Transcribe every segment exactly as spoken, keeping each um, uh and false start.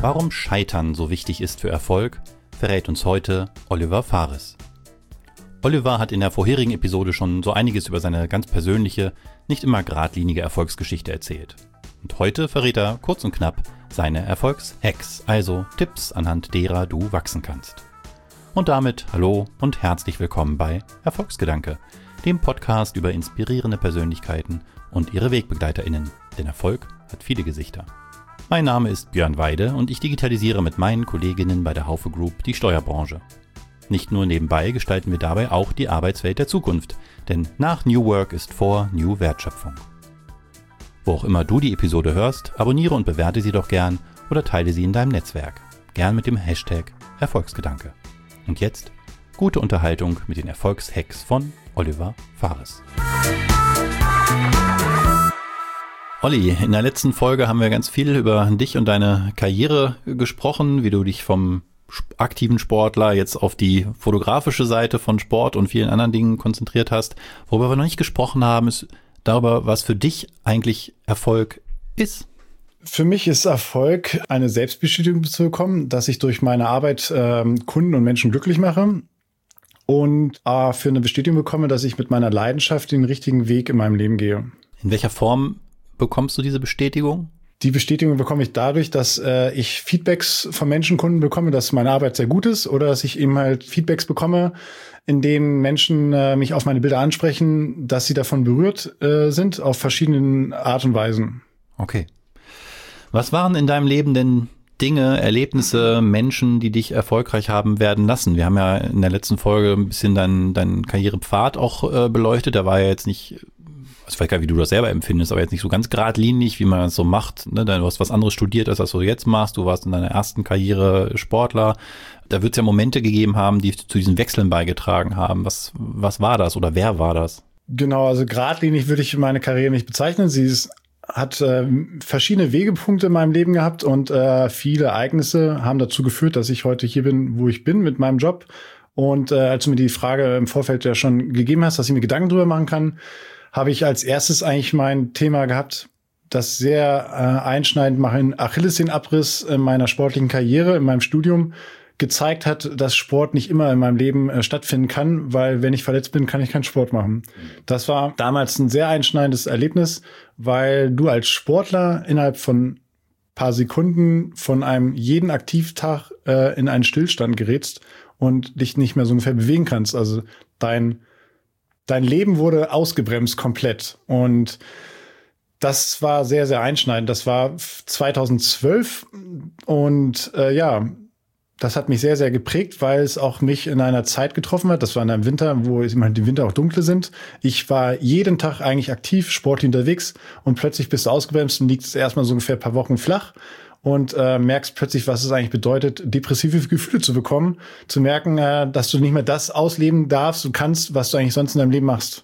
Warum Scheitern so wichtig ist für Erfolg, verrät uns heute Oliver Fares. Oliver hat in der vorherigen Episode schon so einiges über seine ganz persönliche, nicht immer geradlinige Erfolgsgeschichte erzählt. Und heute verrät er kurz und knapp seine Erfolgshacks, also Tipps, anhand derer du wachsen kannst. Und damit hallo und herzlich willkommen bei Erfolgsgedanke, dem Podcast über inspirierende Persönlichkeiten und ihre WegbegleiterInnen, denn Erfolg hat viele Gesichter. Mein Name ist Björn Weide und ich digitalisiere mit meinen Kolleginnen bei der Haufe Group die Steuerbranche. Nicht nur nebenbei gestalten wir dabei auch die Arbeitswelt der Zukunft, denn nach New Work ist vor New Wertschöpfung. Wo auch immer du die Episode hörst, abonniere und bewerte sie doch gern oder teile sie in deinem Netzwerk, gern mit dem Hashtag Erfolgsgedanke. Und jetzt gute Unterhaltung mit den Erfolgshacks von Oliver Fares. Olli, in der letzten Folge haben wir ganz viel über dich und deine Karriere gesprochen, wie du dich vom aktiven Sportler jetzt auf die fotografische Seite von Sport und vielen anderen Dingen konzentriert hast. Worüber wir noch nicht gesprochen haben, ist darüber, was für dich eigentlich Erfolg ist. Für mich ist Erfolg, eine Selbstbestätigung zu bekommen, dass ich durch meine Arbeit ähm, Kunden und Menschen glücklich mache und äh, für eine Bestätigung bekomme, dass ich mit meiner Leidenschaft den richtigen Weg in meinem Leben gehe. In welcher Form bekommst du diese Bestätigung? Die Bestätigung bekomme ich dadurch, dass äh, ich Feedbacks von Menschen, Kunden bekomme, dass meine Arbeit sehr gut ist oder dass ich eben halt Feedbacks bekomme, in denen Menschen äh, mich auf meine Bilder ansprechen, dass sie davon berührt äh, sind, auf verschiedenen Art und Weisen. Okay. Was waren in deinem Leben denn Dinge, Erlebnisse, Menschen, die dich erfolgreich haben werden lassen? Wir haben ja in der letzten Folge ein bisschen deinen deinen Karrierepfad auch äh, beleuchtet. Der war ja jetzt nicht, also vielleicht gar nicht, wie du das selber empfindest, aber jetzt nicht so ganz geradlinig, wie man das so macht. Ne? Du hast was anderes studiert, als was du jetzt machst. Du warst in deiner ersten Karriere Sportler. Da wird es ja Momente gegeben haben, die zu diesen Wechseln beigetragen haben. Was, was war das oder wer war das? Genau, also geradlinig würde ich meine Karriere nicht bezeichnen. Sie ist hat äh, verschiedene Wegepunkte in meinem Leben gehabt und äh, viele Ereignisse haben dazu geführt, dass ich heute hier bin, wo ich bin mit meinem Job. Und äh, als du mir die Frage im Vorfeld ja schon gegeben hast, dass ich mir Gedanken drüber machen kann, habe ich als erstes eigentlich mein Thema gehabt, das sehr äh, einschneidend mein Achillessehnenabriss in meiner sportlichen Karriere, in meinem Studium gezeigt hat, dass Sport nicht immer in meinem Leben äh, stattfinden kann, weil wenn ich verletzt bin, kann ich keinen Sport machen. Das war damals ein sehr einschneidendes Erlebnis, weil du als Sportler innerhalb von paar Sekunden von einem jeden Aktivtag äh, in einen Stillstand gerätst und dich nicht mehr so ungefähr bewegen kannst. Also dein dein Leben wurde ausgebremst komplett und das war sehr, sehr einschneidend. Das war zweitausendzwölf und äh, ja, das hat mich sehr, sehr geprägt, weil es auch mich in einer Zeit getroffen hat. Das war in einem Winter, wo ich meine, die Winter auch dunkle sind. Ich war jeden Tag eigentlich aktiv, sportlich unterwegs und plötzlich bist du ausgebremst und liegst erstmal so ungefähr ein paar Wochen flach und äh, merkst plötzlich, was es eigentlich bedeutet, depressive Gefühle zu bekommen, zu merken, äh, dass du nicht mehr das ausleben darfst und kannst, was du eigentlich sonst in deinem Leben machst.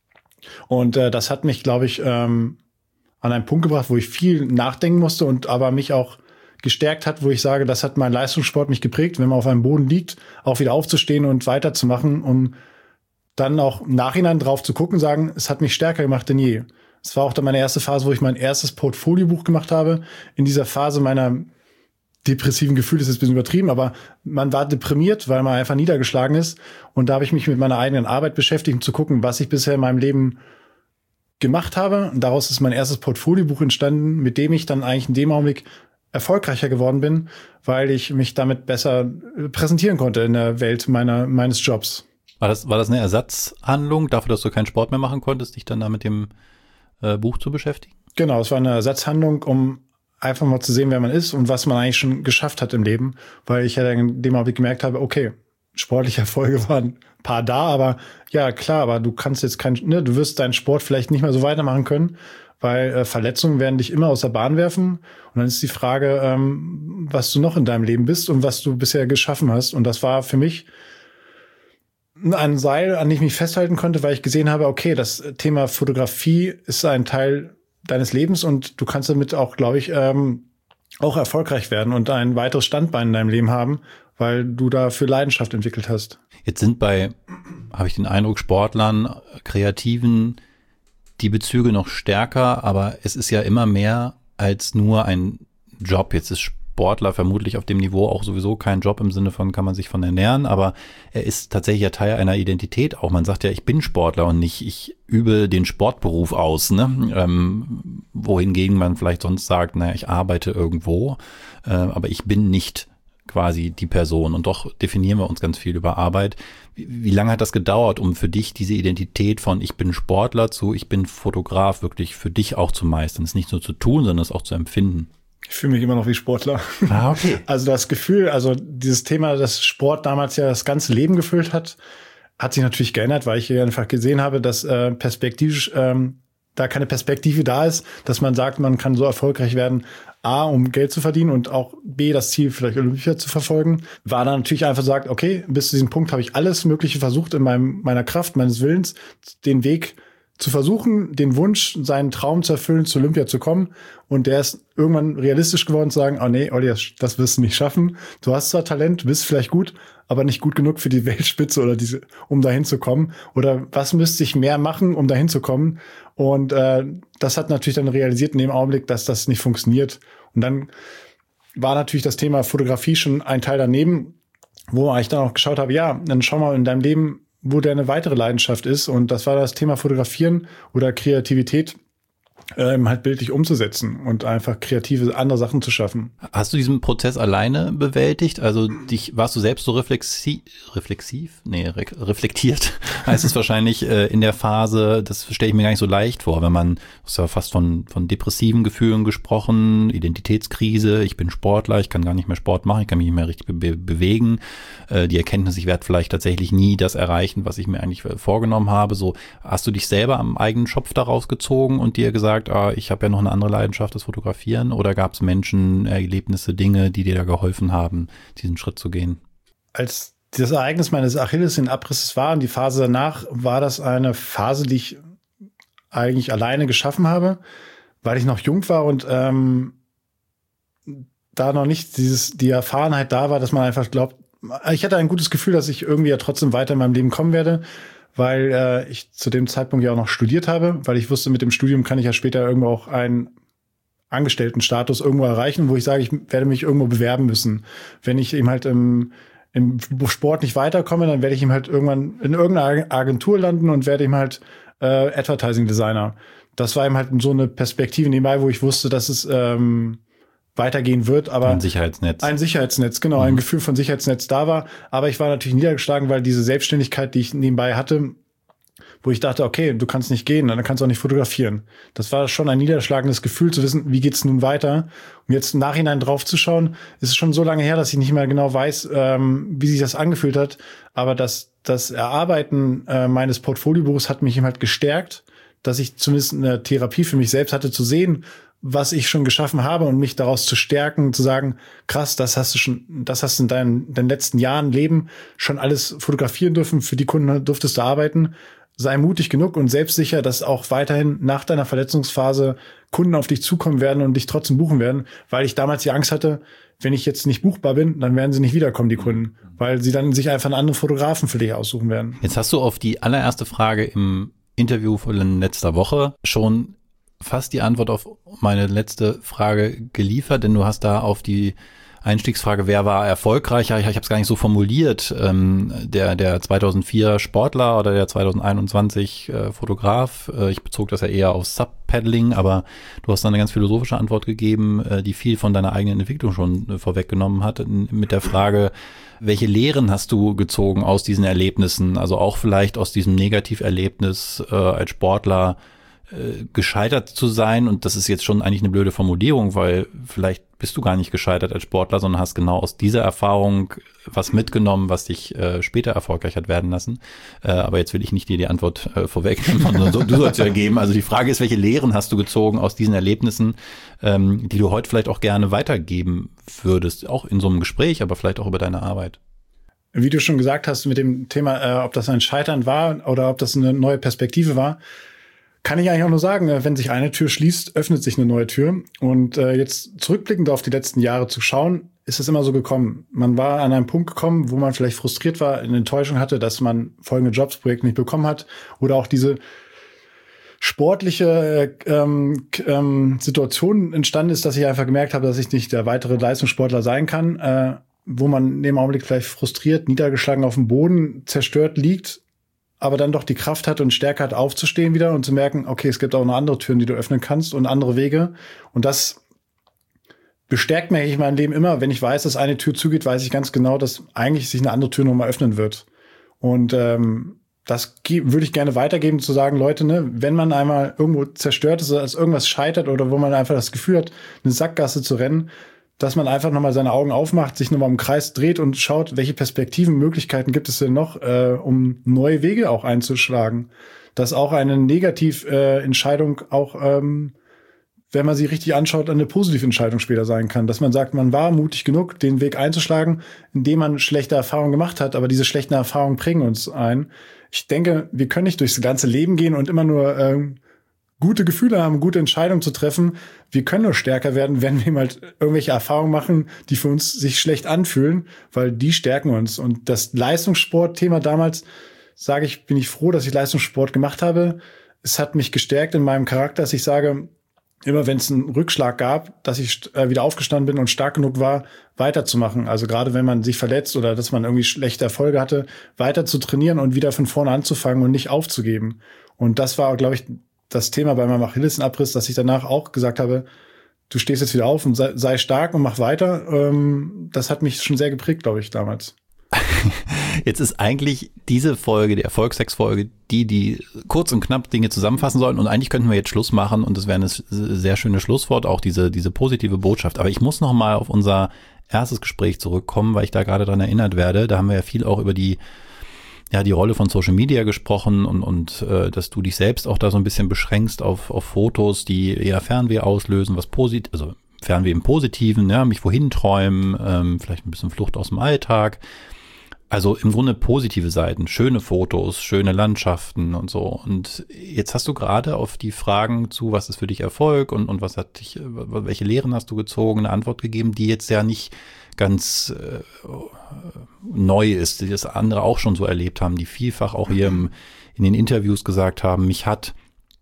Und äh, das hat mich, glaube ich, ähm, an einen Punkt gebracht, wo ich viel nachdenken musste und aber mich auch gestärkt hat, wo ich sage, das hat mein Leistungssport mich geprägt, wenn man auf einem Boden liegt, auch wieder aufzustehen und weiterzumachen, um dann auch im Nachhinein drauf zu gucken, sagen, es hat mich stärker gemacht denn je. Es war auch dann meine erste Phase, wo ich mein erstes Portfoliobuch gemacht habe. In dieser Phase meiner depressiven Gefühle, das ist ein bisschen übertrieben, aber man war deprimiert, weil man einfach niedergeschlagen ist. Und da habe ich mich mit meiner eigenen Arbeit beschäftigt, um zu gucken, was ich bisher in meinem Leben gemacht habe. Und daraus ist mein erstes Portfoliobuch entstanden, mit dem ich dann eigentlich in dem Augenblick erfolgreicher geworden bin, weil ich mich damit besser präsentieren konnte in der Welt meiner meines Jobs. War das war das eine Ersatzhandlung dafür, dass du keinen Sport mehr machen konntest, dich dann da mit dem äh, Buch zu beschäftigen? Genau, es war eine Ersatzhandlung, um einfach mal zu sehen, wer man ist und was man eigentlich schon geschafft hat im Leben, weil ich ja dann in dem Augenblick gemerkt habe, okay, sportliche Erfolge waren ein paar da, aber ja, klar, aber du kannst jetzt kein, ne, du wirst deinen Sport vielleicht nicht mehr so weitermachen können, weil äh, Verletzungen werden dich immer aus der Bahn werfen. Und dann ist die Frage, ähm, was du noch in deinem Leben bist und was du bisher geschaffen hast. Und das war für mich ein Seil, an dem ich mich festhalten konnte, weil ich gesehen habe, okay, das Thema Fotografie ist ein Teil deines Lebens und du kannst damit auch, glaube ich, ähm, auch erfolgreich werden und ein weiteres Standbein in deinem Leben haben, weil du dafür Leidenschaft entwickelt hast. Jetzt sind bei, habe ich den Eindruck, Sportlern, Kreativen, die Bezüge noch stärker, aber es ist ja immer mehr als nur ein Job. Jetzt ist Sportler vermutlich auf dem Niveau auch sowieso kein Job im Sinne von, kann man sich von ernähren, aber er ist tatsächlich ja Teil einer Identität auch. Man sagt ja, ich bin Sportler und nicht, ich übe den Sportberuf aus, ne? Ähm, wohingegen man vielleicht sonst sagt, naja, ich arbeite irgendwo, äh, aber ich bin nicht quasi die Person. Und doch definieren wir uns ganz viel über Arbeit. Wie, wie lange hat das gedauert, um für dich diese Identität von ich bin Sportler zu ich bin Fotograf wirklich für dich auch zu meistern? Es nicht nur zu tun, sondern es auch zu empfinden. Ich fühle mich immer noch wie Sportler. Ah, okay. Also das Gefühl, also dieses Thema, dass Sport damals ja das ganze Leben gefüllt hat, hat sich natürlich geändert, weil ich einfach gesehen habe, dass äh, perspektivisch ähm, da keine Perspektive da ist, dass man sagt, man kann so erfolgreich werden, A, um Geld zu verdienen und auch B, das Ziel vielleicht Olympia zu verfolgen, war dann natürlich einfach sagt, okay, bis zu diesem Punkt habe ich alles Mögliche versucht in meinem, meiner Kraft, meines Willens, den Weg zu versuchen, den Wunsch, seinen Traum zu erfüllen, zu Olympia zu kommen. Und der ist irgendwann realistisch geworden, zu sagen, oh nee, Olli, das, das wirst du nicht schaffen. Du hast zwar Talent, bist vielleicht gut, aber nicht gut genug für die Weltspitze oder diese, um dahin zu kommen. Oder was müsste ich mehr machen, um dahin zu kommen? Und äh, das hat natürlich dann realisiert in dem Augenblick, dass das nicht funktioniert. Und dann war natürlich das Thema Fotografie schon ein Teil daneben, wo ich dann auch geschaut habe, ja, dann schau mal in deinem Leben, wo deine weitere Leidenschaft ist. Und das war das Thema Fotografieren oder Kreativität, ähm, halt bildlich umzusetzen und einfach kreative andere Sachen zu schaffen. Hast du diesen Prozess alleine bewältigt? Also dich warst du selbst so reflexi- reflexiv? Nee, re- reflektiert heißt es wahrscheinlich äh, in der Phase, das stelle ich mir gar nicht so leicht vor, wenn man, du hast ja fast von, von depressiven Gefühlen gesprochen, Identitätskrise, ich bin Sportler, ich kann gar nicht mehr Sport machen, ich kann mich nicht mehr richtig be- bewegen, äh, die Erkenntnis, ich werde vielleicht tatsächlich nie das erreichen, was ich mir eigentlich vorgenommen habe. So, hast du dich selber am eigenen Schopf daraus gezogen und dir gesagt, ah, ich habe ja noch eine andere Leidenschaft, das Fotografieren, oder gab es Menschen, Erlebnisse, Dinge, die dir da geholfen haben, diesen Schritt zu gehen? Als das Ereignis meines Achilles in Abrisses war und die Phase danach, war das eine Phase, die ich eigentlich alleine geschaffen habe, weil ich noch jung war und ähm, da noch nicht dieses die Erfahrenheit da war, dass man einfach glaubt, ich hatte ein gutes Gefühl, dass ich irgendwie ja trotzdem weiter in meinem Leben kommen werde, weil äh, ich zu dem Zeitpunkt ja auch noch studiert habe, weil ich wusste, mit dem Studium kann ich ja später irgendwo auch einen Angestelltenstatus irgendwo erreichen, wo ich sage, ich werde mich irgendwo bewerben müssen. Wenn ich eben halt im, im Sport nicht weiterkomme, dann werde ich eben halt irgendwann in irgendeiner Agentur landen und werde eben halt äh, Advertising Designer. Das war eben halt so eine Perspektive nebenbei, wo ich wusste, dass es ähm, weitergehen wird, aber ein Sicherheitsnetz. Ein Sicherheitsnetz, genau, mhm. Ein Gefühl von Sicherheitsnetz da war. Aber ich war natürlich niedergeschlagen, weil diese Selbstständigkeit, die ich nebenbei hatte, wo ich dachte, okay, du kannst nicht gehen, dann kannst du auch nicht fotografieren. Das war schon ein niederschlagendes Gefühl zu wissen, wie geht's nun weiter? Um jetzt im Nachhinein drauf zu schauen, ist es schon so lange her, dass ich nicht mehr genau weiß, ähm, wie sich das angefühlt hat. Aber das, das Erarbeiten äh, meines Portfoliobuchs hat mich eben halt gestärkt, dass ich zumindest eine Therapie für mich selbst hatte, zu sehen, was ich schon geschaffen habe und mich daraus zu stärken, zu sagen, krass, das hast du schon, das hast du in deinen, deinen letzten Jahren Leben schon alles fotografieren dürfen, für die Kunden durftest du arbeiten. Sei mutig genug und selbstsicher, dass auch weiterhin nach deiner Verletzungsphase Kunden auf dich zukommen werden und dich trotzdem buchen werden, weil ich damals die Angst hatte, wenn ich jetzt nicht buchbar bin, dann werden sie nicht wiederkommen, die Kunden, weil sie dann sich einfach einen anderen Fotografen für dich aussuchen werden. Jetzt hast du auf die allererste Frage im Interview von letzter Woche schon fast die Antwort auf meine letzte Frage geliefert, denn du hast da auf die Einstiegsfrage, wer war erfolgreicher? Ich, ich habe es gar nicht so formuliert. Ähm, der der zweitausendvier Sportler oder der zweitausendeinundzwanzig äh, Fotograf. Äh, ich bezog das ja eher auf Subpaddling, aber du hast dann eine ganz philosophische Antwort gegeben, äh, die viel von deiner eigenen Entwicklung schon äh, vorweggenommen hat, in, mit der Frage, welche Lehren hast du gezogen aus diesen Erlebnissen? Also auch vielleicht aus diesem Negativerlebnis äh, als Sportler äh, gescheitert zu sein. Und das ist jetzt schon eigentlich eine blöde Formulierung, weil vielleicht bist du gar nicht gescheitert als Sportler, sondern hast genau aus dieser Erfahrung was mitgenommen, was dich äh, später erfolgreich hat werden lassen. Äh, aber jetzt will ich nicht dir die Antwort äh, vorwegnehmen, sondern so, du sollst ja geben. Also die Frage ist, welche Lehren hast du gezogen aus diesen Erlebnissen, ähm, die du heute vielleicht auch gerne weitergeben würdest, auch in so einem Gespräch, aber vielleicht auch über deine Arbeit? Wie du schon gesagt hast mit dem Thema, äh, ob das ein Scheitern war oder ob das eine neue Perspektive war, kann ich eigentlich auch nur sagen, wenn sich eine Tür schließt, öffnet sich eine neue Tür. Und äh, jetzt zurückblickend auf die letzten Jahre zu schauen, ist es immer so gekommen. Man war an einem Punkt gekommen, wo man vielleicht frustriert war, eine Enttäuschung hatte, dass man folgende Jobs, Projekte nicht bekommen hat. Oder auch diese sportliche ähm, ähm, Situation entstanden ist, dass ich einfach gemerkt habe, dass ich nicht der weitere Leistungssportler sein kann, äh, wo man in dem Augenblick vielleicht frustriert, niedergeschlagen auf dem Boden, zerstört liegt, aber dann doch die Kraft hat und Stärke hat, aufzustehen wieder und zu merken, okay, es gibt auch noch andere Türen, die du öffnen kannst und andere Wege. Und das bestärkt mir eigentlich mein Leben immer. Wenn ich weiß, dass eine Tür zugeht, weiß ich ganz genau, dass eigentlich sich eine andere Tür nochmal öffnen wird. Und ähm, das würde ich gerne weitergeben, zu sagen, Leute, ne, wenn man einmal irgendwo zerstört ist, dass irgendwas scheitert oder wo man einfach das Gefühl hat, eine Sackgasse zu rennen, dass man einfach nochmal seine Augen aufmacht, sich nochmal im Kreis dreht und schaut, welche Perspektiven, Möglichkeiten gibt es denn noch, äh, um neue Wege auch einzuschlagen. Dass auch eine Negativentscheidung äh, auch, ähm, wenn man sie richtig anschaut, eine positive Entscheidung später sein kann. Dass man sagt, man war mutig genug, den Weg einzuschlagen, indem man schlechte Erfahrungen gemacht hat, aber diese schlechten Erfahrungen prägen uns ein. Ich denke, wir können nicht durchs ganze Leben gehen und immer nur ähm, gute Gefühle haben, gute Entscheidungen zu treffen. Wir können nur stärker werden, wenn wir halt irgendwelche Erfahrungen machen, die für uns sich schlecht anfühlen, weil die stärken uns. Und das Leistungssportthema damals, sage ich, bin ich froh, dass ich Leistungssport gemacht habe. Es hat mich gestärkt in meinem Charakter, dass ich sage, immer wenn es einen Rückschlag gab, dass ich äh, wieder aufgestanden bin und stark genug war, weiterzumachen. Also gerade wenn man sich verletzt oder dass man irgendwie schlechte Erfolge hatte, weiter zu trainieren und wieder von vorne anzufangen und nicht aufzugeben. Und das war, glaube ich, das Thema bei meinem Achillesenabriss, dass ich danach auch gesagt habe, du stehst jetzt wieder auf und sei, sei stark und mach weiter. Ähm, das hat mich schon sehr geprägt, glaube ich, damals. Jetzt ist eigentlich diese Folge, die Erfolgssex-Folge, die, die kurz und knapp Dinge zusammenfassen sollen. Und eigentlich könnten wir jetzt Schluss machen und das wäre ein sehr schönes Schlusswort, auch diese, diese positive Botschaft. Aber ich muss noch mal auf unser erstes Gespräch zurückkommen, weil ich da gerade dran erinnert werde. Da haben wir ja viel auch über die ja die Rolle von Social Media gesprochen und und äh, dass du dich selbst auch da so ein bisschen beschränkst auf auf Fotos, die eher Fernweh auslösen, was positiv, also Fernweh im Positiven, ja, mich wohin träumen, ähm, vielleicht ein bisschen Flucht aus dem Alltag. Also im Grunde positive Seiten, schöne Fotos, schöne Landschaften und so. Und jetzt hast du gerade auf die Fragen zu, was ist für dich Erfolg und und was hat dich, welche Lehren hast du gezogen, eine Antwort gegeben, die jetzt ja nicht ganz äh, neu ist, die das andere auch schon so erlebt haben, die vielfach auch hier im, in den Interviews gesagt haben, mich hat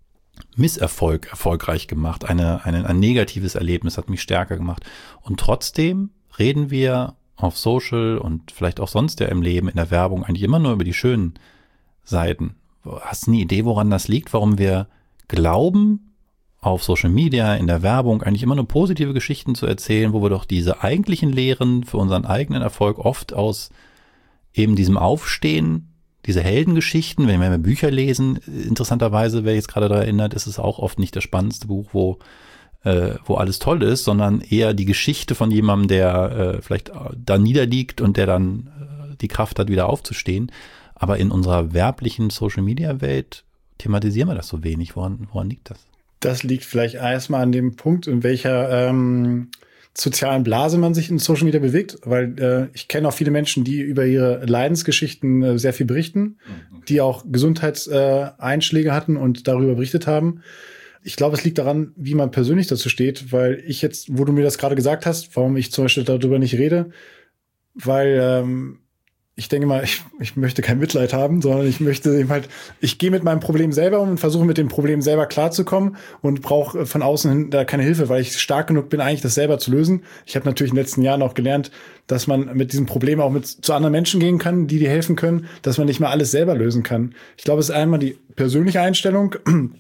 Misserfolg erfolgreich gemacht, eine, eine, ein negatives Erlebnis hat mich stärker gemacht. Und trotzdem reden wir auf Social und vielleicht auch sonst ja im Leben, in der Werbung eigentlich immer nur über die schönen Seiten. Hast du eine Idee, woran das liegt, warum wir glauben, auf Social Media, in der Werbung eigentlich immer nur positive Geschichten zu erzählen, wo wir doch diese eigentlichen Lehren für unseren eigenen Erfolg oft aus eben diesem Aufstehen, diese Heldengeschichten, wenn wir Bücher lesen, interessanterweise, wer jetzt gerade daran erinnert, ist es auch oft nicht das spannendste Buch, wo äh, wo alles toll ist, sondern eher die Geschichte von jemandem, der äh, vielleicht da niederliegt und der dann äh, die Kraft hat, wieder aufzustehen. Aber in unserer werblichen Social-Media-Welt thematisieren wir das so wenig. Woran, woran liegt das? Das liegt vielleicht erstmal an dem Punkt, in welcher ähm, sozialen Blase man sich in Social Media bewegt, weil äh, ich kenne auch viele Menschen, die über ihre Leidensgeschichten äh, sehr viel berichten, okay. die auch Gesundheitseinschläge äh, hatten und darüber berichtet haben. Ich glaube, es liegt daran, wie man persönlich dazu steht, weil ich jetzt, wo du mir das gerade gesagt hast, warum ich zum Beispiel darüber nicht rede, weil ähm, ich denke mal, ich, ich möchte kein Mitleid haben, sondern ich möchte eben halt, ich gehe mit meinem Problem selber um und versuche mit dem Problem selber klarzukommen und brauche von außen hin da keine Hilfe, weil ich stark genug bin, eigentlich das selber zu lösen. Ich habe natürlich in den letzten Jahren auch gelernt, dass man mit diesem Problem auch mit zu anderen Menschen gehen kann, die dir helfen können, dass man nicht mal alles selber lösen kann. Ich glaube, es ist einmal die persönliche Einstellung,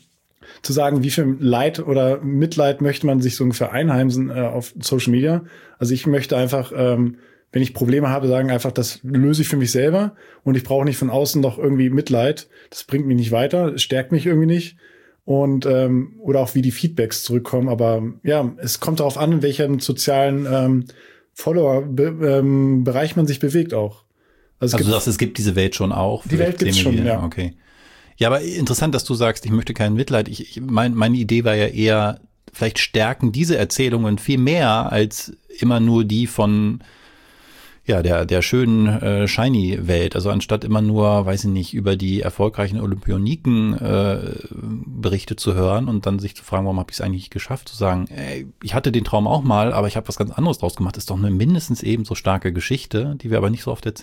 zu sagen, wie viel Leid oder Mitleid möchte man sich so ungefähr einheimsen äh, auf Social Media. Also ich möchte einfach, ähm, wenn ich Probleme habe, sagen einfach, das löse ich für mich selber und ich brauche nicht von außen noch irgendwie Mitleid. Das bringt mich nicht weiter, es stärkt mich irgendwie nicht. Und ähm, oder auch wie die Feedbacks zurückkommen. Aber ja, es kommt darauf an, in welchem sozialen ähm, Follower-Bereich man sich bewegt auch. Also, also du sagst, es gibt diese Welt schon auch. Die Welt gibt es schon, ja. Okay. Ja, aber interessant, dass du sagst, ich möchte kein Mitleid. Ich, ich mein, meine Idee war ja eher, vielleicht stärken diese Erzählungen viel mehr als immer nur die von ja der der schönen äh, shiny Welt. Also anstatt immer nur, weiß ich nicht, über die erfolgreichen Olympioniken äh, Berichte zu hören und dann sich zu fragen, warum habe ich es eigentlich geschafft, zu sagen, ey, ich hatte den Traum auch mal, aber ich habe was ganz anderes draus gemacht. Ist doch eine mindestens ebenso starke Geschichte, die wir aber nicht so oft erzählen.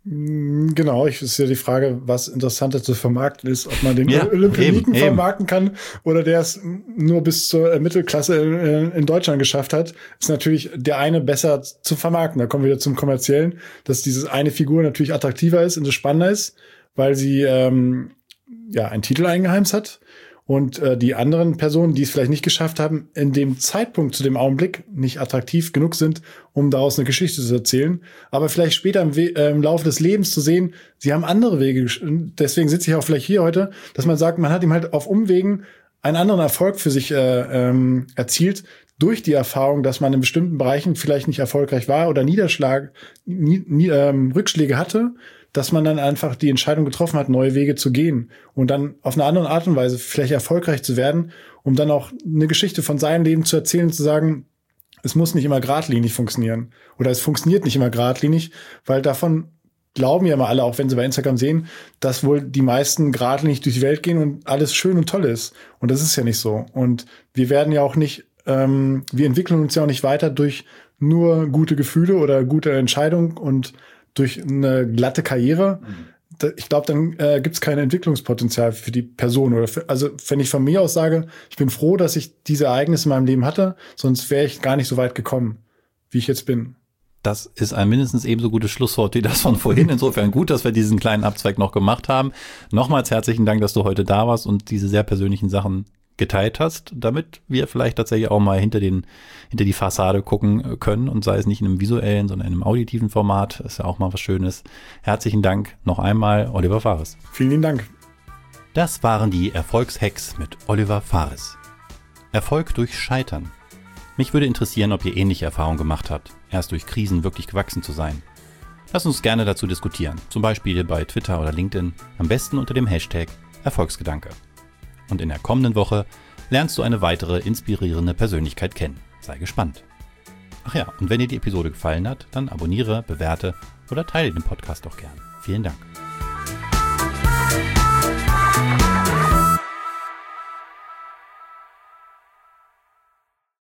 Genau, ich ist ja die Frage, was interessanter zu vermarkten ist, ob man den ja, Olympioniken eben, vermarkten kann oder der es nur bis zur Mittelklasse in, in Deutschland geschafft hat, ist natürlich der eine besser zu vermarkten. Da kommen wir wieder zum Kommerziellen, dass diese eine Figur natürlich attraktiver ist und so spannender ist, weil sie ähm, ja einen Titel eingeheimst hat. Und äh, die anderen Personen, die es vielleicht nicht geschafft haben, in dem Zeitpunkt, zu dem Augenblick nicht attraktiv genug sind, um daraus eine Geschichte zu erzählen. Aber vielleicht später im, We- äh, im Laufe des Lebens zu sehen, sie haben andere Wege. Deswegen sitze ich auch vielleicht hier heute, dass man sagt, man hat ihm halt auf Umwegen einen anderen Erfolg für sich äh, ähm, erzielt, durch die Erfahrung, dass man in bestimmten Bereichen vielleicht nicht erfolgreich war oder Niederschlag, nie, nie, ähm, Rückschläge hatte, dass man dann einfach die Entscheidung getroffen hat, neue Wege zu gehen und dann auf eine andere Art und Weise vielleicht erfolgreich zu werden, um dann auch eine Geschichte von seinem Leben zu erzählen und zu sagen, es muss nicht immer geradlinig funktionieren oder es funktioniert nicht immer geradlinig, weil davon glauben ja immer alle, auch wenn sie bei Instagram sehen, dass wohl die meisten geradlinig durch die Welt gehen und alles schön und toll ist. Und das ist ja nicht so. Und wir werden ja auch nicht, ähm, wir entwickeln uns ja auch nicht weiter durch nur gute Gefühle oder gute Entscheidungen und durch eine glatte Karriere. Mhm. Ich glaube, dann äh, gibt es kein Entwicklungspotenzial für die Person. Oder für, also wenn ich von mir aus sage, ich bin froh, dass ich diese Ereignisse in meinem Leben hatte, sonst wäre ich gar nicht so weit gekommen, wie ich jetzt bin. Das ist ein mindestens ebenso gutes Schlusswort wie das von vorhin. Insofern gut, dass wir diesen kleinen Abzweig noch gemacht haben. Nochmals herzlichen Dank, dass du heute da warst und diese sehr persönlichen Sachen geteilt hast, damit wir vielleicht tatsächlich auch mal hinter den hinter die Fassade gucken können und sei es nicht in einem visuellen, sondern in einem auditiven Format. Ist ja auch mal was Schönes. Herzlichen Dank noch einmal, Oliver Fares. Vielen lieben Dank. Das waren die Erfolgshacks mit Oliver Fares. Erfolg durch Scheitern. Mich würde interessieren, ob ihr ähnliche Erfahrungen gemacht habt, erst durch Krisen wirklich gewachsen zu sein. Lasst uns gerne dazu diskutieren, zum Beispiel bei Twitter oder LinkedIn, am besten unter dem Hashtag Erfolgsgedanke. Und in der kommenden Woche lernst du eine weitere inspirierende Persönlichkeit kennen. Sei gespannt. Ach ja, und wenn dir die Episode gefallen hat, dann abonniere, bewerte oder teile den Podcast doch gern. Vielen Dank.